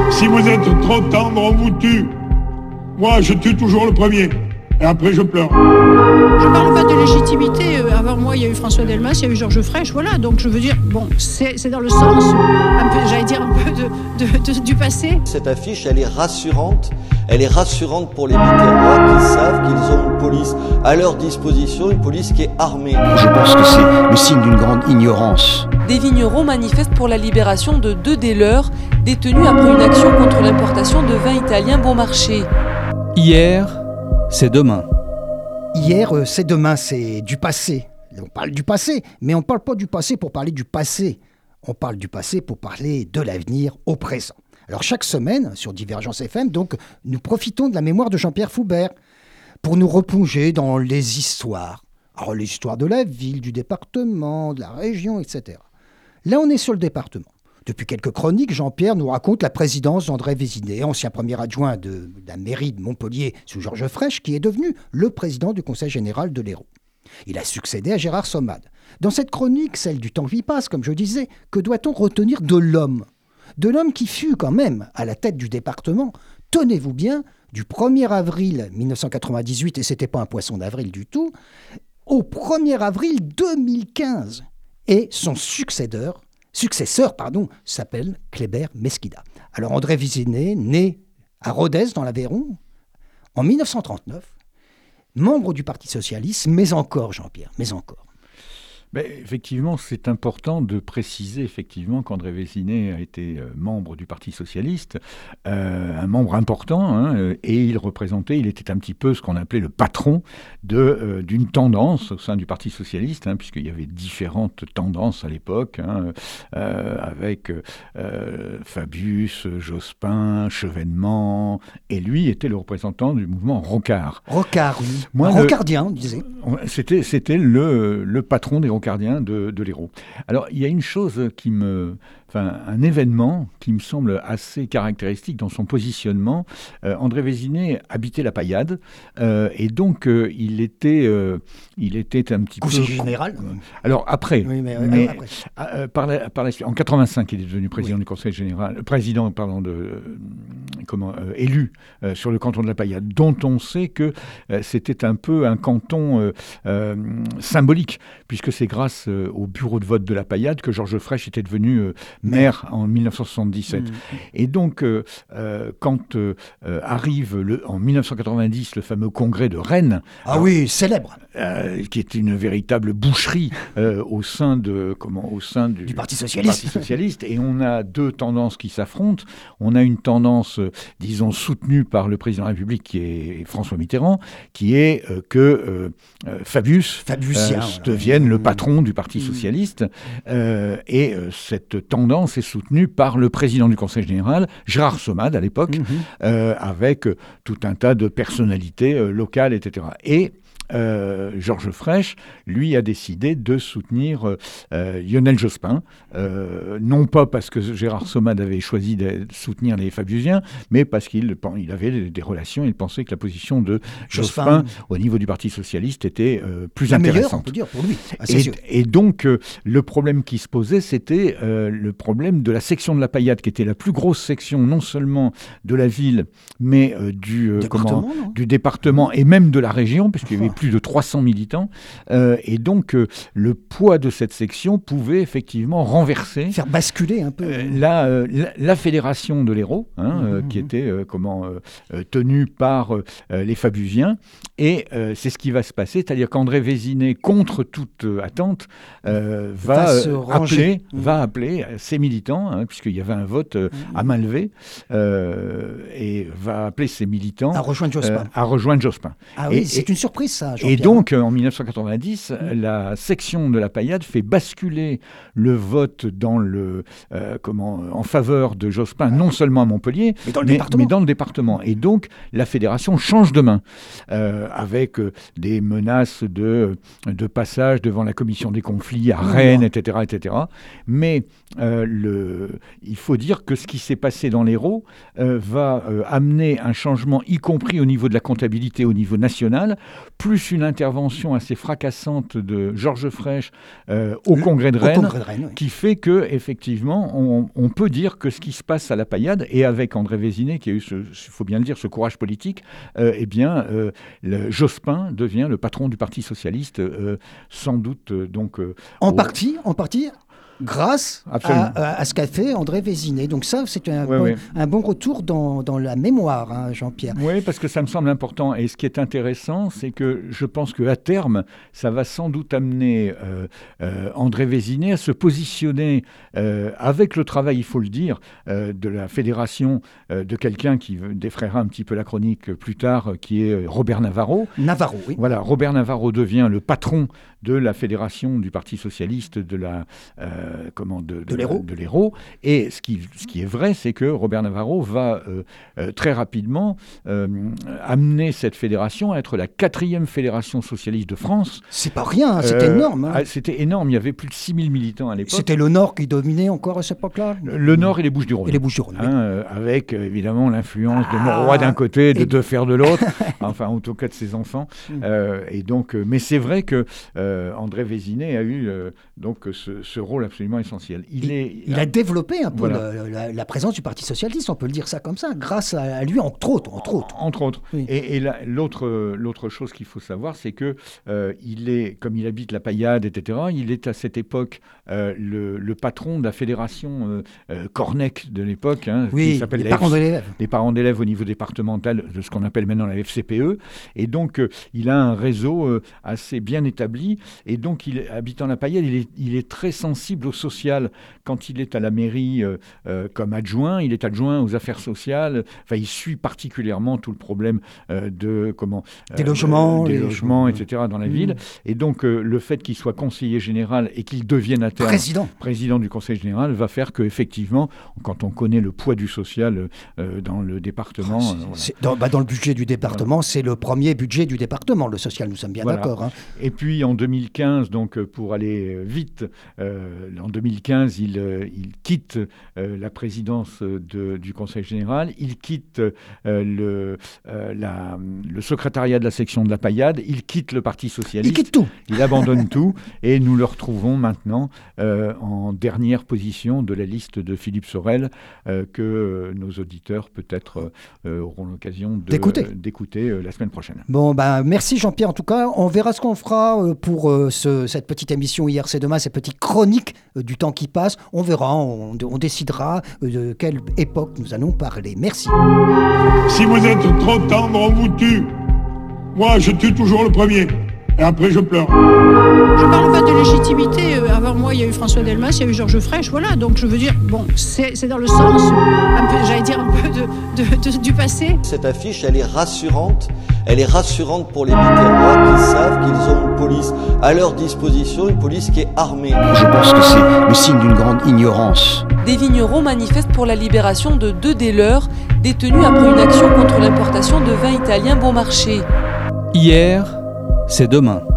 Si vous êtes trop tendre, on vous tue. Moi, je tue toujours le premier. Et après, je pleure. Je parle pas de légitimité. Avant moi, il y a eu François Delmas, il y a eu Georges Frêche, voilà. Donc je veux dire, bon, c'est dans le sens, un peu, j'allais dire, un peu du passé. Cette affiche, elle est rassurante. Elle est rassurante pour les Biterrois qui savent qu'ils ont une police à leur disposition, une police qui est armée. Je pense que c'est le signe d'une grande ignorance. Des vignerons manifestent pour la libération de 2 des leurs, détenus après une action contre l'importation de vin italien bon marché. Hier, c'est demain. Hier, c'est demain, c'est du passé. On parle du passé, mais on ne parle pas du passé pour parler du passé. On parle du passé pour parler de l'avenir au présent. Alors chaque semaine, sur Divergence FM, donc, nous profitons de la mémoire de Jean-Pierre Foubert pour nous replonger dans les histoires. Alors les histoires de la ville, du département, de la région, etc. Là, on est sur le département. Depuis quelques chroniques, Jean-Pierre nous raconte la présidence d'André Vézinet, ancien premier adjoint de la mairie de Montpellier sous Georges Frêche, qui est devenu le président du Conseil général de l'Hérault. Il a succédé à Gérard Sommade. Dans cette chronique, celle du temps qui passe, comme je disais, que doit-on retenir de l'homme ? De l'homme qui fut quand même à la tête du département, tenez-vous bien, du 1er avril 1998, et c'était pas un poisson d'avril du tout, au 1er avril 2015. Et son successeur, s'appelle Kléber Mesquida. Alors André Vézinet, né à Rodez dans l'Aveyron, en 1939, membre du Parti socialiste, mais encore, Jean-Pierre, mais encore. Mais effectivement, c'est important de préciser effectivement qu'André Vézinet a été membre du Parti socialiste, un membre important, et il était un petit peu ce qu'on appelait le patron d'une tendance au sein du Parti socialiste, puisqu'il y avait différentes tendances à l'époque, avec Fabius, Jospin, Chevènement, et lui était le représentant du mouvement Rocard. Rocard, oui. Rocardien, on disait. C'était le patron des Rocardiens de l'Hérault. Alors, il y a une chose un événement qui me semble assez caractéristique dans son positionnement. André Vézinet habitait la Paillade, et donc il était un petit peu... Conseiller général. Alors après, oui, mais après. Par la suite, en 85, il est devenu président du Conseil général, élu sur le canton de la Paillade, dont on sait que c'était un peu un canton symbolique, puisque c'est grâce au bureau de vote de la Paillade que Georges Frêche était devenu maire en 1977. Et donc, quand arrive en 1990 le fameux congrès de Rennes... Ah oui, célèbre. Qui est une véritable boucherie au sein du Parti socialiste. Et on a 2 tendances qui s'affrontent. On a une tendance, disons, soutenue par le président de la République, qui est François Mitterrand, qui est que Fabius devienne le patron du Parti socialiste. Et cette tendance est soutenue par le président du Conseil général, Gérard Sommade à l'époque, avec tout un tas de personnalités locales, etc. Et Georges Frêche, lui, a décidé de soutenir Lionel Jospin, non pas parce que Gérard Sommade avait choisi de soutenir les Fabiusiens, mais parce qu'il avait des relations, il pensait que la position de Jospin au niveau du Parti socialiste était plus intéressante. Meilleure, on peut dire, pour lui. Et donc, le problème qui se posait, c'était le problème de la section de la Paillade, qui était la plus grosse section, non seulement de la ville, mais du département et même de la région, puisqu'il y avait plus de 300 militants, et donc le poids de cette section pouvait effectivement renverser, faire basculer un peu la fédération de l'Hérault, qui était tenue par les Fabusiens, et c'est ce qui va se passer, c'est-à-dire qu'André Vézinet, contre toute attente, va appeler ses militants, puisqu'il y avait un vote à main levée, et va appeler ses militants à rejoindre Jospin. Ah oui, c'est une surprise ça. Et donc, en 1990, la section de la Paillade fait basculer le vote en faveur de Jospin, non seulement à Montpellier, mais dans le département. Et donc, la fédération change de main, avec des menaces de passage devant la commission des conflits à Rennes, etc., etc. Mais il faut dire que ce qui s'est passé dans l'Hérault va amener un changement, y compris au niveau de la comptabilité, au niveau national, plus plus une intervention assez fracassante de Georges Frêche au Congrès de Rennes, oui. qui fait que effectivement, on peut dire que ce qui se passe à la Paillade, et avec André Vézinet, qui a eu, il faut bien le dire, ce courage politique, Jospin devient le patron du Parti socialiste, sans doute en partie grâce à ce qu'a fait André Vézinet. Donc ça, c'est un bon retour dans la mémoire, hein, Jean-Pierre. Oui, parce que ça me semble important. Et ce qui est intéressant, c'est que je pense qu'à terme, ça va sans doute amener André Vézinet à se positionner avec le travail, il faut le dire, de la fédération, de quelqu'un qui défraiera un petit peu la chronique plus tard, qui est Robert Navarro. Navarro, oui. Voilà, Robert Navarro devient le patron de la fédération du Parti socialiste de l'Hérault. Et ce qui est vrai, c'est que Robert Navarro va très rapidement amener cette fédération à être la 4e fédération socialiste de France. C'est pas rien, c'était énorme. Hein. C'était énorme, il y avait plus de 6000 militants à l'époque. C'était le Nord qui dominait encore à cette époque-là. Le Nord et les Bouches-du-Rhône. Avec évidemment l'influence de Mauroy d'un côté, de Defferre de l'autre, enfin en tout cas de ses enfants. Mais c'est vrai que André Vézinet a eu ce rôle absolument essentiel. Il a développé un peu la présence du Parti socialiste, on peut le dire ça comme ça, grâce à lui, entre autres. Entre autres. Oui. Et l'autre chose qu'il faut savoir, c'est que comme il habite la Paillade, etc., il est à cette époque le patron de la fédération Cornec de l'époque, qui s'appelle les parents d'élèves au niveau départemental de ce qu'on appelle maintenant la FCPE. Et donc, il a un réseau assez bien établi. Et donc, habitant la Paillade, il est très sensible au social. Quand il est à la mairie comme adjoint, il est adjoint aux affaires sociales. Enfin, il suit particulièrement tout le problème des logements, etc. dans la ville. Et donc, le fait qu'il soit conseiller général et qu'il devienne à terme président du conseil général va faire qu'effectivement, quand on connaît le poids du social dans le département... dans le budget du département, c'est le premier budget du département, le social, nous sommes bien d'accord. Hein. Et puis, en 2015, donc pour aller vite, en 2015, il quitte la présidence du Conseil général, il quitte le secrétariat de la section de la Paillade, il quitte le Parti socialiste. Il quitte tout. Il abandonne tout, et nous le retrouvons maintenant en dernière position de la liste de Philippe Sorel, que nos auditeurs peut-être auront l'occasion d'écouter la semaine prochaine. Bon, merci Jean-Pierre. En tout cas, on verra ce qu'on fera pour cette petite émission Hier c'est demain, cette petite chronique du temps qui passe. On verra, on décidera de quelle époque nous allons parler. Merci. Si vous êtes trop tendre, on vous tue. Moi, je tue toujours le premier. Et après, je pleure. Je parle pas de légitimité. Avant moi, il y a eu François Delmas, il y a eu Georges Frêche. Voilà, donc je veux dire, c'est dans le sens, du passé. Cette affiche, elle est rassurante. Elle est rassurante pour les Biterrois qui savent qu'ils ont une police à leur disposition, une police qui est armée. Je pense que c'est le signe d'une grande ignorance. Des vignerons manifestent pour la libération de 2 des leurs, détenus après une action contre l'importation de vin italien bon marché. Hier, c'est demain.